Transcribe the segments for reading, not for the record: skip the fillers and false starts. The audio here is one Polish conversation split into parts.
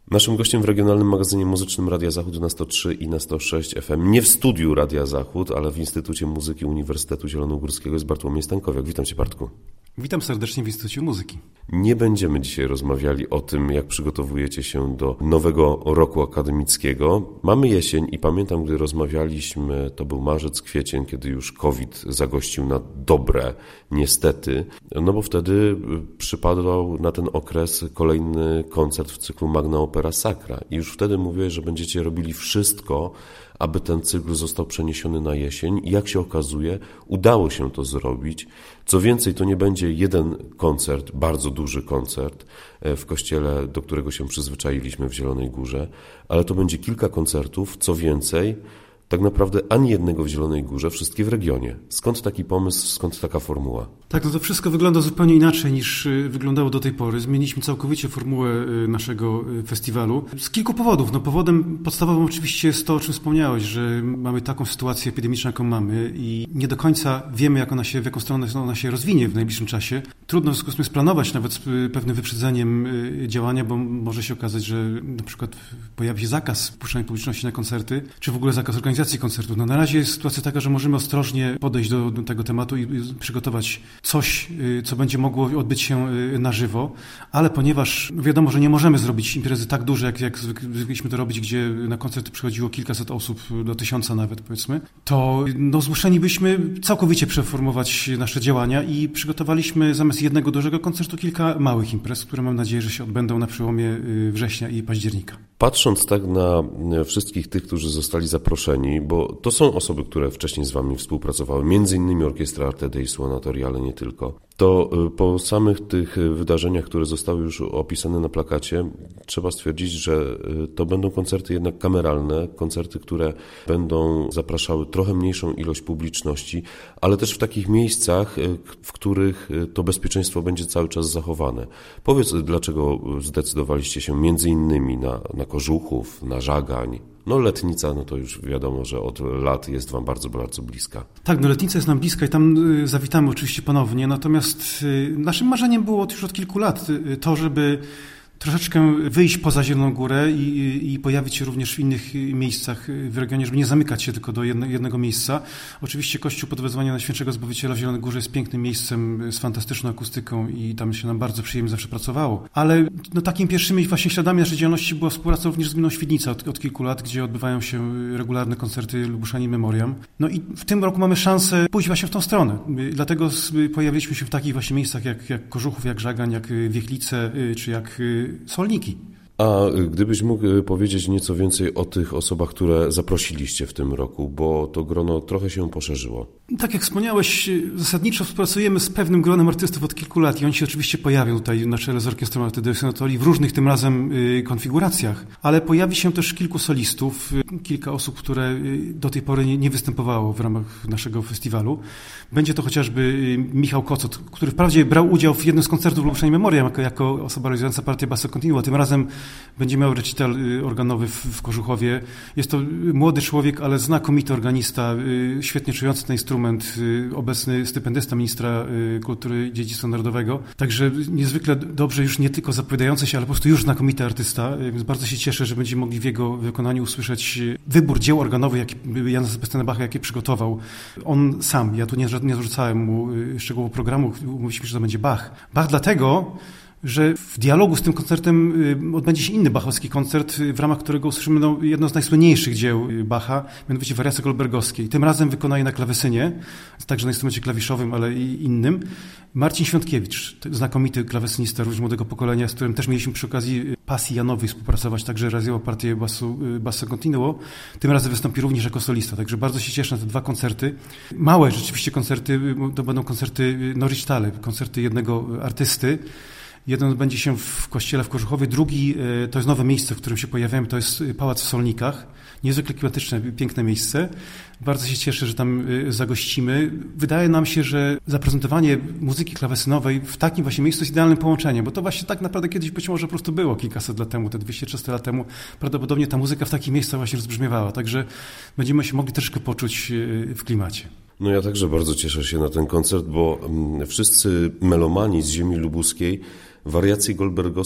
Naszym gościem w regionalnym magazynie muzycznym Radia Zachód na 103 i na 106 FM, nie w studiu Radia Zachód, ale w Instytucie Muzyki Uniwersytetu Zielonogórskiego jest Bartłomiej Stankowiak. Witam Cię, Bartku. Witam serdecznie w Instytucie Muzyki. Nie będziemy dzisiaj rozmawiali o tym, jak przygotowujecie się do nowego roku akademickiego. Mamy jesień i pamiętam, gdy rozmawialiśmy, to był marzec, kwiecień, kiedy już COVID zagościł na dobre, niestety. No bo wtedy przypadał na ten okres kolejny koncert w cyklu Magna Opera Sacra. I już wtedy mówiłeś, że będziecie robili wszystko, aby ten cykl został przeniesiony na jesień. I jak się okazuje, udało się to zrobić. Co więcej, to nie będzie jeden koncert, bardzo duży koncert w kościele, do którego się przyzwyczailiśmy w Zielonej Górze, ale to będzie kilka koncertów, co więcej, tak naprawdę ani jednego w Zielonej Górze, wszystkie w regionie. Skąd taki pomysł, skąd taka formuła? Tak, no to wszystko wygląda zupełnie inaczej niż wyglądało do tej pory. Zmieniliśmy całkowicie formułę naszego festiwalu. Z kilku powodów. No, powodem podstawowym oczywiście jest to, o czym wspomniałeś, że mamy taką sytuację epidemiczną, jaką mamy i nie do końca wiemy, w jaką stronę ona się rozwinie w najbliższym czasie. Trudno w związku z tym splanować nawet z pewnym wyprzedzeniem działania, bo może się okazać, że na przykład pojawi się zakaz wpuszczania publiczności na koncerty, czy w ogóle zakaz organizacji koncertów. No, na razie jest sytuacja taka, że możemy ostrożnie podejść do tego tematu i przygotować coś, co będzie mogło odbyć się na żywo, ale ponieważ wiadomo, że nie możemy zrobić imprezy tak duże, jak zwykliśmy to robić, gdzie na koncerty przychodziło kilkaset osób, do 1000 nawet powiedzmy, to zmuszeni byśmy całkowicie przeformować nasze działania i przygotowaliśmy zamiast jednego dużego koncertu kilka małych imprez, które mam nadzieję, że się odbędą na przełomie września i października. Patrząc tak na wszystkich tych, którzy zostali zaproszeni, bo to są osoby, które wcześniej z Wami współpracowały, między innymi Orkiestra Arte dei Suonatori, ale nie tylko, to po samych tych wydarzeniach, które zostały już opisane na plakacie, trzeba stwierdzić, że to będą koncerty jednak kameralne, koncerty, które będą zapraszały trochę mniejszą ilość publiczności, ale też w takich miejscach, w których to bezpieczeństwo będzie cały czas zachowane. Powiedz, dlaczego zdecydowaliście się między innymi na Kożuchów, na Żagań? No Letnica, no to już wiadomo, że od lat jest Wam bardzo, bardzo bliska. Tak, no Letnica jest nam bliska i tam zawitamy oczywiście ponownie, natomiast naszym marzeniem było już od kilku lat to, żeby troszeczkę wyjść poza Zieloną Górę i pojawić się również w innych miejscach w regionie, żeby nie zamykać się tylko do jednego miejsca. Oczywiście Kościół pod wezwaniem Najświętszego Zbawiciela w Zielonej Górze jest pięknym miejscem z fantastyczną akustyką i tam się nam bardzo przyjemnie zawsze pracowało. Ale no, takimi pierwszymi właśnie śladami naszej działalności była współpraca również z gminą Świdnica od kilku lat, gdzie odbywają się regularne koncerty Lubuszani Memoriam. No i w tym roku mamy szansę pójść właśnie w tą stronę. Dlatego pojawiliśmy się w takich właśnie miejscach jak Kożuchów, jak Żagań, jak Wiechlice czy jak Solniki. A gdybyś mógł powiedzieć nieco więcej o tych osobach, które zaprosiliście w tym roku, bo to grono trochę się poszerzyło. Tak jak wspomniałeś, zasadniczo współpracujemy z pewnym gronem artystów od kilku lat i oni się oczywiście pojawią tutaj na czele z Orkiestrą Arte dei Suonatori w różnych tym razem konfiguracjach, ale pojawi się też kilku solistów, kilka osób, które do tej pory nie występowało w ramach naszego festiwalu. Będzie to chociażby Michał Kocot, który wprawdzie brał udział w jednym z koncertów Lubuszani Memoriam jako osoba realizująca partię Basso Continuo. Tym razem będzie miał recital organowy w Kożuchowie. Jest to młody człowiek, ale znakomity organista, świetnie czujący ten instrument, obecny stypendysta ministra kultury i dziedzictwa narodowego. Także niezwykle dobrze już nie tylko zapowiadający się, ale po prostu już znakomity artysta. Więc bardzo się cieszę, że będziemy mogli w jego wykonaniu usłyszeć wybór dzieł organowych Jana Sebastiana Bacha, jakie przygotował on sam. Ja tu nie zarzucałem mu szczegółów programu, mówiliśmy, że to będzie Bach. Bach dlatego, że w dialogu z tym koncertem odbędzie się inny bachowski koncert, w ramach którego usłyszymy jedno z najsłynniejszych dzieł Bacha, mianowicie wariacje goldbergowskie. I tym razem wykonaje na klawesynie, także na instrumencie klawiszowym, ale i innym, Marcin Świątkiewicz, znakomity klawesynista również młodego pokolenia, z którym też mieliśmy przy okazji pasji Janowej współpracować, także realizował partię Basso Continuo. Tym razem wystąpi również jako solista, także bardzo się cieszę na te dwa koncerty. Małe rzeczywiście koncerty, to będą koncerty Norrichtale, koncerty jednego artysty. Jeden odbędzie się w kościele w Kożuchowie, drugi to jest nowe miejsce, w którym się pojawiamy, to jest Pałac w Solnikach. Niezwykle klimatyczne, piękne miejsce. Bardzo się cieszę, że tam zagościmy. Wydaje nam się, że zaprezentowanie muzyki klawesynowej w takim właśnie miejscu jest idealnym połączeniem, bo to właśnie tak naprawdę kiedyś być może po prostu było kilkaset lat temu, te 200-300 lat temu. Prawdopodobnie ta muzyka w takich miejscach właśnie rozbrzmiewała, także będziemy się mogli troszkę poczuć w klimacie. No ja także bardzo cieszę się na ten koncert, bo wszyscy melomani z ziemi lubuskiej wariacje goldbergowskie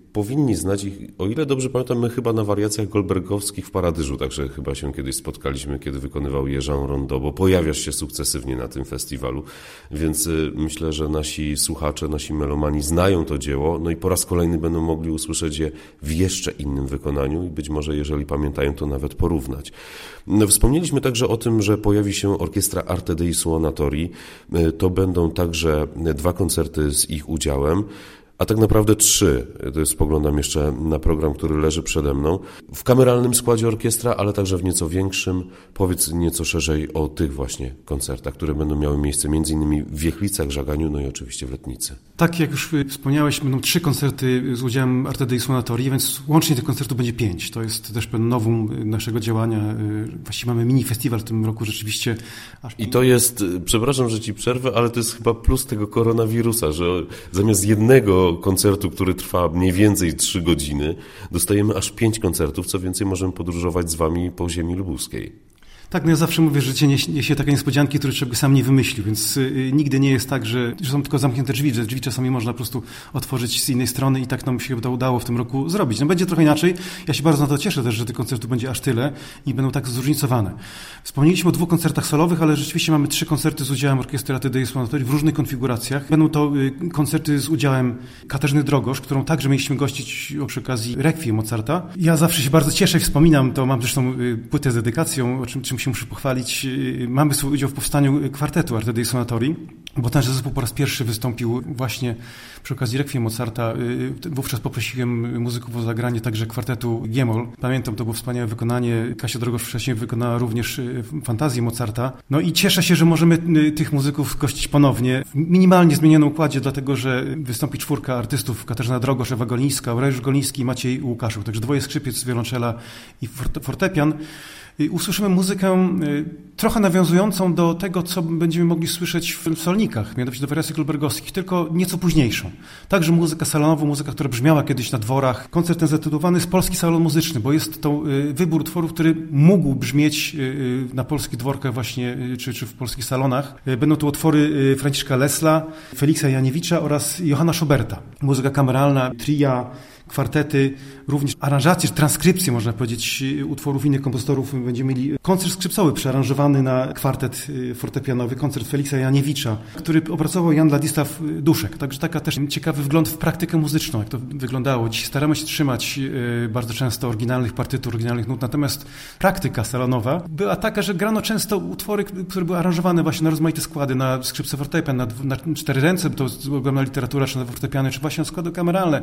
powinni znać ich. O ile dobrze pamiętam, my chyba na wariacjach goldbergowskich w Paradyżu, także chyba się kiedyś spotkaliśmy, kiedy wykonywał je Jean Rondeau, bo pojawiasz się sukcesywnie na tym festiwalu, więc myślę, że nasi słuchacze, nasi melomani znają to dzieło, no i po raz kolejny będą mogli usłyszeć je w jeszcze innym wykonaniu i być może, jeżeli pamiętają, to nawet porównać. Wspomnieliśmy także o tym, że pojawi się orkiestra Arte dei Suonatori. To będą także 2 koncerty z ich udziałem, a tak naprawdę 3. To jest, spoglądam jeszcze na program, który leży przede mną. W kameralnym składzie orkiestra, ale także w nieco większym. Powiedz nieco szerzej o tych właśnie koncertach, które będą miały miejsce m.in. w Wiechlicach, Żaganiu, no i oczywiście w Letnicy. Tak, jak już wspomniałeś, będą 3 koncerty z udziałem Arte dei Suonatori, więc łącznie tych koncertów będzie 5. To jest też pewien nowum naszego działania. Właściwie mamy mini festiwal w tym roku rzeczywiście. I to jest, przepraszam, że ci przerwę, ale to jest chyba plus tego koronawirusa, że zamiast jednego koncertu, który trwa mniej więcej 3 godziny, dostajemy aż 5 koncertów, co więcej możemy podróżować z wami po ziemi lubuskiej. Tak, no ja zawsze mówię, że życie niesie takie niespodzianki, które człowiek sam nie wymyślił, więc nigdy nie jest tak, że są tylko zamknięte drzwi, że drzwi czasami można po prostu otworzyć z innej strony i tak nam się to udało w tym roku zrobić. No będzie trochę inaczej. Ja się bardzo na to cieszę też, że tych koncertów będzie aż tyle i będą tak zróżnicowane. Wspomnieliśmy o 2 koncertach solowych, ale rzeczywiście mamy 3 koncerty z udziałem orkiestry Arte dei Suonatori w różnych konfiguracjach. Będą to koncerty z udziałem Katarzyny Drogosz, którą także mieliśmy gościć przy okazji Requiem Mozarta. Ja zawsze się bardzo cieszę i wspominam to, mam zresztą płytę z dedykacją, o czym się muszę pochwalić. Mamy swój udział w powstaniu kwartetu Arte dei Suonatori, bo ten zespół po raz pierwszy wystąpił właśnie przy okazji Requiem Mozarta. Wówczas poprosiłem muzyków o zagranie także kwartetu G-moll. Pamiętam, to było wspaniałe wykonanie. Kasia Drogosz wcześniej wykonała również fantazję Mozarta. No i cieszę się, że możemy tych muzyków gościć ponownie w minimalnie zmienionym układzie, dlatego że wystąpi 4 artystów: Katarzyna Drogosz, Ewa Golińska, Aureliusz Goliński i Maciej Łukaszuk. Także 2 skrzypiec, wiolonczela i fortepian. Usłyszymy muzykę trochę nawiązującą do tego, co będziemy mogli słyszeć w solnikach, mianowicie do wariacji goldbergowskich, tylko nieco późniejszą. Także muzyka salonowa, muzyka, która brzmiała kiedyś na dworach. Koncert ten zatytułowany jest Polski Salon Muzyczny, bo jest to wybór utworów, który mógł brzmieć na polskich dworkach właśnie, czy w polskich salonach. Będą to utwory Franciszka Lesla, Feliksa Janiewicza oraz Johanna Schuberta. Muzyka kameralna, tria, kwartety, również aranżacje, transkrypcje, można powiedzieć, utworów innych kompozytorów. Będziemy mieli koncert skrzypcowy przearanżowany na kwartet fortepianowy, koncert Feliksa Janiewicza, który opracował Jan Ladisław Duszek. Także taka też ciekawy wgląd w praktykę muzyczną, jak to wyglądało. Dziś staramy się trzymać bardzo często oryginalnych partytur, oryginalnych nut, natomiast praktyka salonowa była taka, że grano często utwory, które były aranżowane właśnie na rozmaite składy, na skrzypce fortepian, na 4 ręce, bo to jest ogromna literatura, czy na fortepiany, czy właśnie na składy kameralne.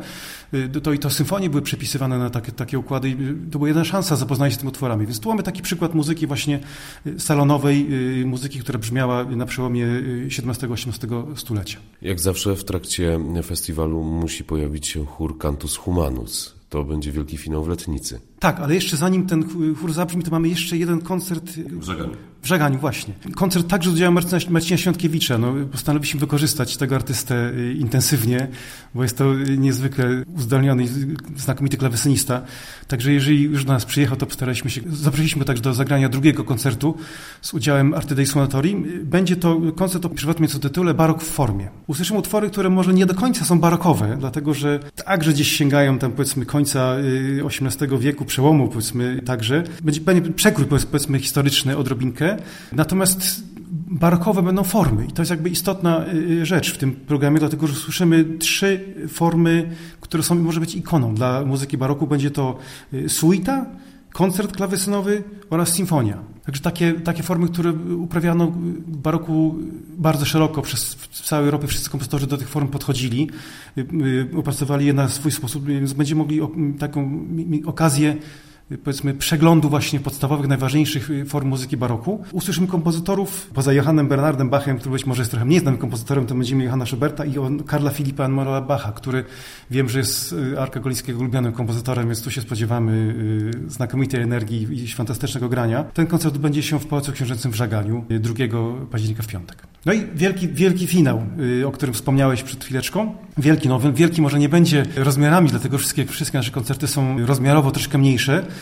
To symfonie były przepisywane na takie układy i to była jedna szansa zapoznania się z tymi utworami. Więc tu mamy taki przykład muzyki właśnie salonowej, muzyki, która brzmiała na przełomie XVII-XVIII stulecia. Jak zawsze w trakcie festiwalu musi pojawić się chór Cantus Humanus. To będzie wielki finał w Letnicy. Tak, ale jeszcze zanim ten chór zabrzmi, to mamy jeszcze jeden koncert w Żaganiu. W Żaganiu, właśnie. Koncert także z udziałem Marcina Świątkiewicza. Postanowiliśmy wykorzystać tego artystę intensywnie, bo jest to niezwykle uzdolniony i znakomity klawesynista. Także jeżeli już do nas przyjechał, to zaprosiliśmy go także do zagrania 2 koncertu z udziałem Arte dei Suonatori. Będzie to koncert o przewrotnym tytule Barok w formie. Usłyszymy utwory, które może nie do końca są barokowe, dlatego że także gdzieś sięgają tam, powiedzmy, końca XVIII wieku, przełomu, powiedzmy, także. Będzie przekrój, powiedzmy, historyczny odrobinkę. Natomiast barokowe będą formy i to jest jakby istotna rzecz w tym programie, dlatego że słyszymy 3 formy, które są, może być ikoną dla muzyki baroku. Będzie to suita, koncert klawesynowy oraz symfonia. Także takie formy, które uprawiano w baroku bardzo szeroko w całej Europie. Wszyscy kompozytorzy do tych form podchodzili, opracowali je na swój sposób, więc będziemy mogli taką okazję, powiedzmy, przeglądu właśnie podstawowych, najważniejszych form muzyki baroku. Usłyszymy kompozytorów, poza Johannem Bernardem Bachem, który być może jest trochę mniej znanym kompozytorem, to będziemy Johanna Schuberta i Karla Filipa Emanuela Bacha, który wiem, że jest Arka Golińskiego ulubionym kompozytorem, więc tu się spodziewamy znakomitej energii i fantastycznego grania. Ten koncert będzie się w Pałacu Książęcym w Żaganiu 2 października w piątek. No i wielki finał, o którym wspomniałeś przed chwileczką. Wielki może nie będzie rozmiarami, dlatego wszystkie nasze koncerty są rozmiarowo troszkę mniejsze,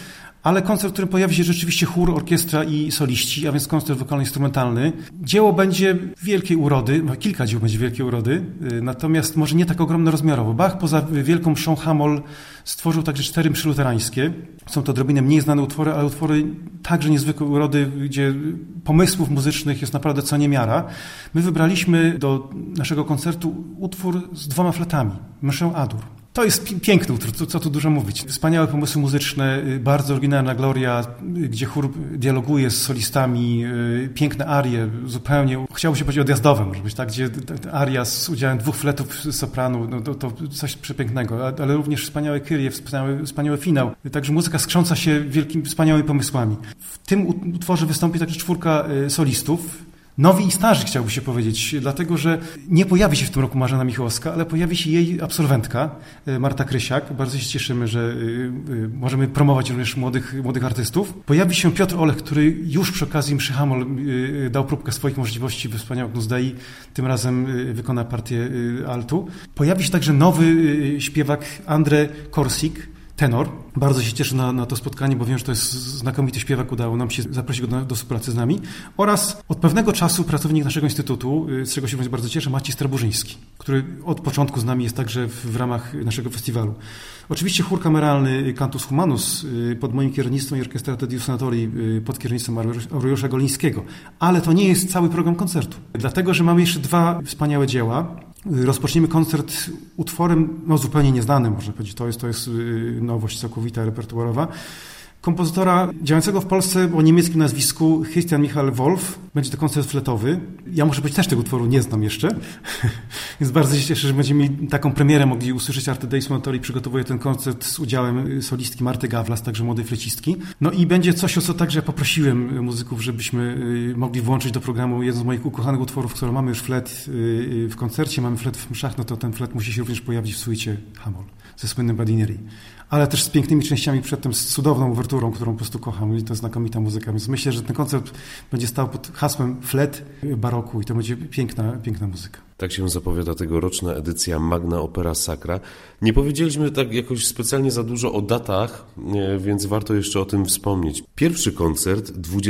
ale koncert, w którym pojawi się rzeczywiście chór, orkiestra i soliści, a więc koncert wokalno-instrumentalny. Dzieło będzie wielkiej urody, kilka dzieł będzie wielkiej urody, natomiast może nie tak ogromnorozmiarowo. Bach poza Wielką Mszą Hamoll stworzył także 4 mszy luterańskie. Są to odrobinę mniej znane utwory, ale utwory także niezwykłej urody, gdzie pomysłów muzycznych jest naprawdę co niemiara. My wybraliśmy do naszego koncertu utwór z 2 fletami, mszę Adur. To jest piękny utwór, co tu dużo mówić. Wspaniałe pomysły muzyczne, bardzo oryginalna gloria, gdzie chór dialoguje z solistami, piękne arie, zupełnie, chciałoby się powiedzieć odjazdowe, może być tak, gdzie aria z udziałem 2 fletów sopranu, no to coś przepięknego, ale również wspaniałe kyrie, wspaniały finał. Także muzyka skrząca się wspaniałymi pomysłami. W tym utworze wystąpi także 4 solistów. Nowi i starzy, chciałby się powiedzieć, dlatego że nie pojawi się w tym roku Marzena Michałowska, ale pojawi się jej absolwentka, Marta Krysiak. Bardzo się cieszymy, że możemy promować również młodych artystów. Pojawi się Piotr Olech, który już przy okazji mszy Hamoll dał próbkę swoich możliwości we wspaniałym Agnus Dei. Tym razem wykona partię altu. Pojawi się także nowy śpiewak Andrzej Korsik, tenor. Bardzo się cieszę na to spotkanie, bo wiem, że to jest znakomity śpiewak. Udało nam się zaprosić go do współpracy z nami. Oraz od pewnego czasu pracownik naszego instytutu, z czego się bardzo cieszę, Maciej Straburzyński, który od początku z nami jest także w ramach naszego festiwalu. Oczywiście chór kameralny Cantus Humanus pod moim kierownictwem i Orkiestra Tedius Sanatori pod kierownictwem Aureliusza Golińskiego. Ale to nie jest cały program koncertu. Dlatego, że mamy jeszcze 2 wspaniałe dzieła. Rozpoczniemy koncert utworem zupełnie nieznanym, można powiedzieć. To jest nowość całkowita, repertuarowa. Kompozytora działającego w Polsce o niemieckim nazwisku Christian Michael Wolf. Będzie to koncert fletowy. Ja muszę powiedzieć, też tego utworu nie znam jeszcze, więc bardzo się cieszę, że będziemy mieli taką premierę mogli usłyszeć. Arte Dei Suonatori przygotowuje ten koncert z udziałem solistki Marty Gawlas, także młodej flecistki. No i będzie coś, o co także poprosiłem muzyków, żebyśmy mogli włączyć do programu jeden z moich ukochanych utworów, które mamy już flet w koncercie, mamy flet w mszach, no to ten flet musi się również pojawić w suicie Hamoll ze słynnym Badinieri. Ale też z pięknymi częściami przedtem, z cudowną uwerturą, którą po prostu kocham i to znakomita muzyka. Więc myślę, że ten koncert będzie stał pod hasłem flet baroku i to będzie piękna muzyka. Tak się zapowiada tegoroczna edycja Magna Opera Sacra. Nie powiedzieliśmy tak jakoś specjalnie za dużo o datach, więc warto jeszcze o tym wspomnieć. Pierwszy koncert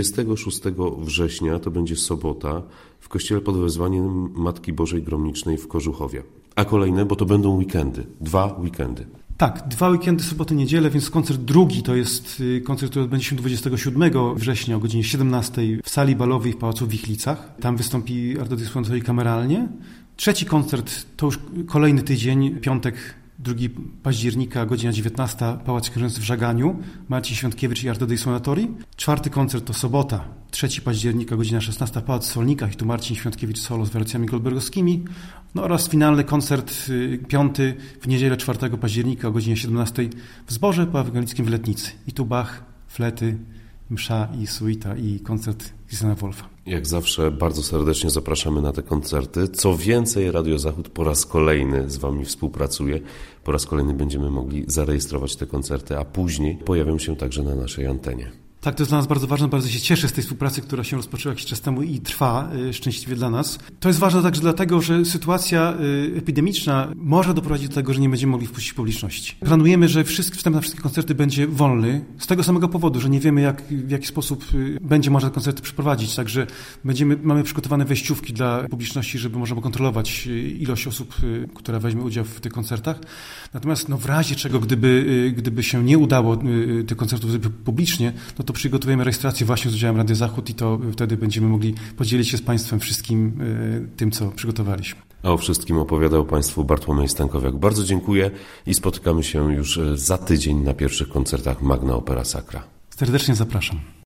26 września to będzie sobota w kościele pod wezwaniem Matki Bożej Gromnicznej w Kożuchowie. A kolejne, bo to będą weekendy, 2 weekendy. Tak, 2 weekendy, soboty, niedzielę, więc koncert drugi to jest koncert, który odbędzie się 27 września o godzinie 17 w sali balowej w Pałacu w Wichlicach. Tam wystąpi Arte Dei Suonatori kameralnie. Trzeci koncert to już kolejny tydzień, piątek 2 października, godzina 19, Pałac Książęcy w Żaganiu, Marcin Świątkiewicz i Arte Dei Suonatori. 4. koncert to sobota, 3 października, godzina 16, Pałac w Solnikach i tu Marcin Świątkiewicz solo z wariacjami goldbergowskimi. No oraz finalny koncert 5. w niedzielę 4 października o godzinie 17 w Zborze po Ewangelickim w Letnicy. I tu Bach, flety, msza i suita i koncert Christiana Wolfa. Jak zawsze bardzo serdecznie zapraszamy na te koncerty. Co więcej, Radio Zachód po raz kolejny z Wami współpracuje. Po raz kolejny będziemy mogli zarejestrować te koncerty, a później pojawią się także na naszej antenie. Tak, to jest dla nas bardzo ważne, bardzo się cieszę z tej współpracy, która się rozpoczęła jakiś czas temu i trwa szczęśliwie dla nas. To jest ważne także dlatego, że sytuacja epidemiczna może doprowadzić do tego, że nie będziemy mogli wpuścić publiczności. Planujemy, że wstęp na wszystkie koncerty będzie wolny, z tego samego powodu, że nie wiemy w jaki sposób będzie można te koncerty przeprowadzić, także mamy przygotowane wejściówki dla publiczności, żeby można było kontrolować ilość osób, która weźmie udział w tych koncertach. Natomiast w razie czego, gdyby się nie udało tych koncertów zrobić publicznie, no to przygotujemy rejestrację właśnie z udziałem Radia Zachód i to wtedy będziemy mogli podzielić się z Państwem wszystkim tym, co przygotowaliśmy. A o wszystkim opowiadał Państwu Bartłomiej Stankowiak. Bardzo dziękuję i spotykamy się już za tydzień na pierwszych koncertach Magna Opera Sacra. Serdecznie zapraszam.